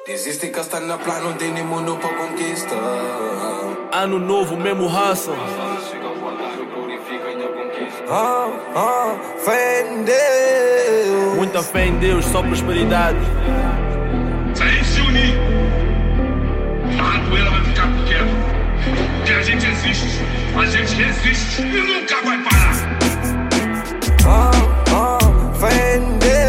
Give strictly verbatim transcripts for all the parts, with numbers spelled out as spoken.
Existe que está na plano, não tem nem mundo para conquistar. Ano novo, mesmo raça. Ah, ah, fé em Deus. Muita fé em Deus, só prosperidade. Se a gente se unir, a poeira vai ficar pequena. Porque a gente existe, a gente resiste e nunca vai parar. Ah, ah, fé em Deus.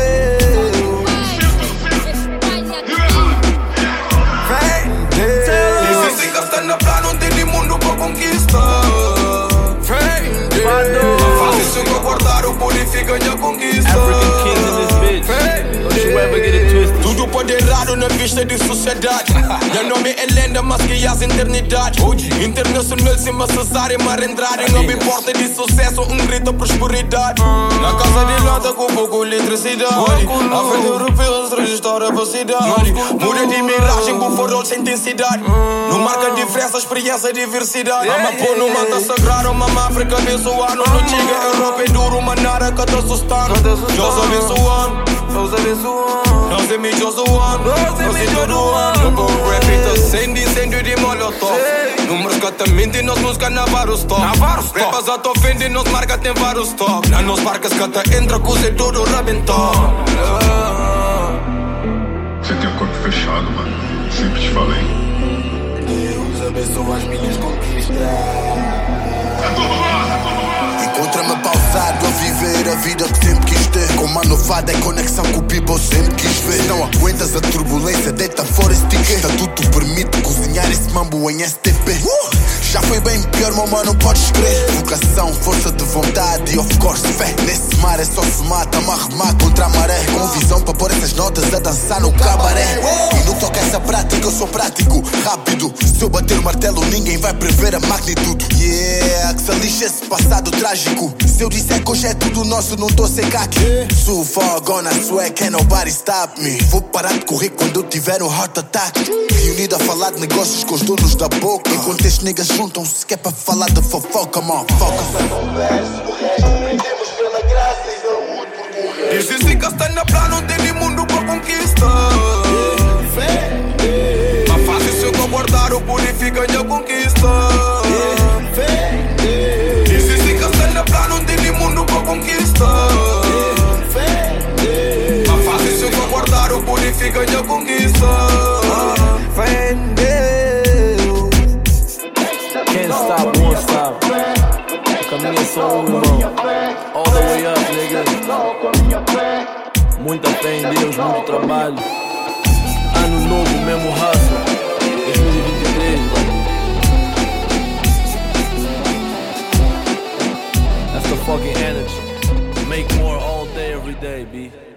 Fé em Deus. Existe que está na plano, não tem nem mundo para conquistar. Fé em Deus. Faz isso que aguardar o purifica e a conquista. African kings in this bitch. Don't you ever get it twisted. Tudo pode errado na vista de sociedade. Meu nome é lenda, mas que as eternidade. Internacional, cima Cesar e Mar Andrade. Não me importa de sucesso, um grito prosperidade. Na casa de lata com pouco eletricidade. A frente europeus registrar a cidade. Muda de miragem, buforol sem intensidade. Não marca diferença, experiência, diversidade. Ama pôr no manta sagrado, uma África abençoada. Não diga Europa é duro, mas nada que te assustando. Deus abençoando, Deus abençoando. Nós é mídias do ano, nós é mídias do ano. No bom rap, então acende incêndio de molotov. Números que te mentem, nós música na vários top. Rapas a te ofendem, nós marca tem vários top. Na nos barcas que te entra, coisa é tudo rebentou. Você tem o corpo fechado, mano. Sempre te falei. Deus abençoa as minhas conquistas. É tudo nosso, é tudo nosso. Encontra-me pausado a viver a vida que sempre quis ter. Com uma novada é conexão com o people sempre quis ver. Se não aguentas a turbulência, deita fora esse ticket. Estatuto permite cozinhar esse mambo em S T P. uh! Já foi bem pior, meu mano, podes crer. Vocação, força de vontade e of course fé. Nesse mar é só se mata, me arremar contra a maré. Com visão para pôr essas notas a dançar no cabaré. E no toque essa prática eu sou prático, rápido. Se eu bater o martelo ninguém vai prever a magnitude. Yeah, que se lixa esse passado trágico. Se eu disser que hoje é tudo nosso, não tô sem caque. So far gone, I swear can't nobody stop me. Vou parar de correr quando eu tiver um heart attack. Reunido a falar de negócios com os donos da boca. Enquanto estes niggas juntam-se que é para falar de fofoca, man, foca. Existe que está na plano, não tem nem mundo para conquistar. Mas faz isso que aguardar o purifica e a conquista. Existe que está na plano, não tem nem mundo para conquistar. Mas faz isso que aguardar o purifica e a conquista. Fé em Deus. Can't stop, won't stop. O caminho é só um, irmão. All the way up, nigga. Muita fé em Deus, muito trabalho. Ano novo, mesmo hustle. dois mil e vinte e três. That's the fucking energy. Make more all day, every day, B.